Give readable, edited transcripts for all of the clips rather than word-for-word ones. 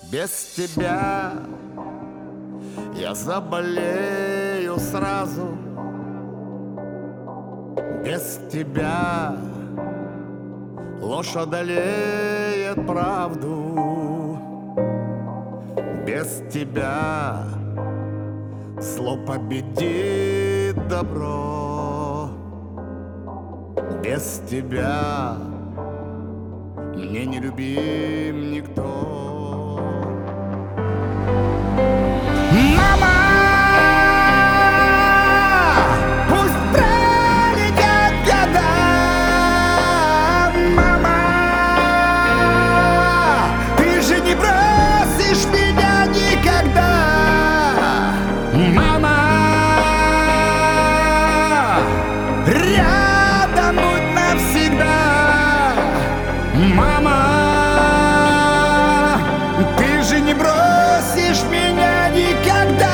Без тебя я заболею сразу. Без тебя ложь одолеет правду. Без тебя зло победит добро. Без тебя мне не любим никто. Мама, пусть пролетят года. Мама, ты же не бросишь меня никогда. Мама, рядом будь навсегда. Мама, ты же не бросишь меня никогда.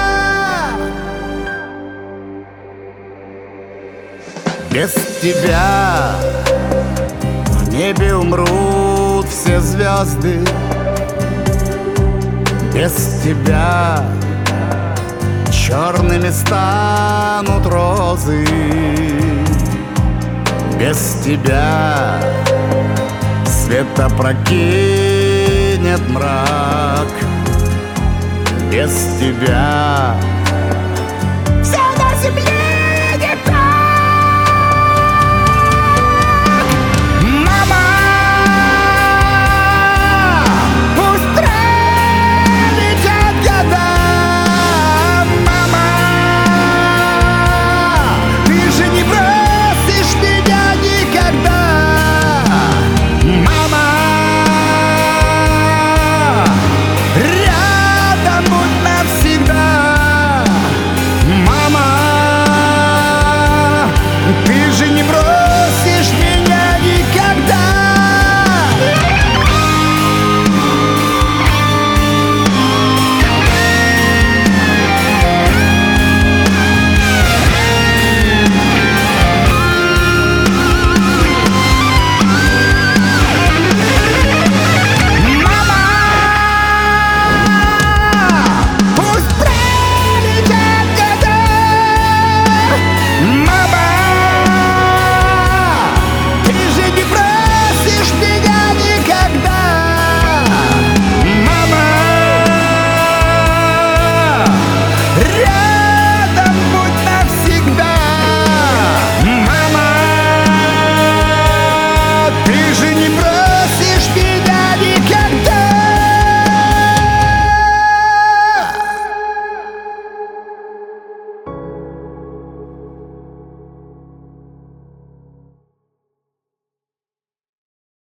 Без тебя в небе умрут все звезды. Без тебя черными станут розы. Без тебя свет опрокинет мрак. Без тебя все на земле